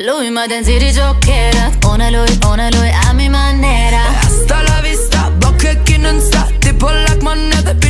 lui ma denzieri giocherat. Ona lui a mi manera. Hasta la vista, bocca che non sta. Tipo like my never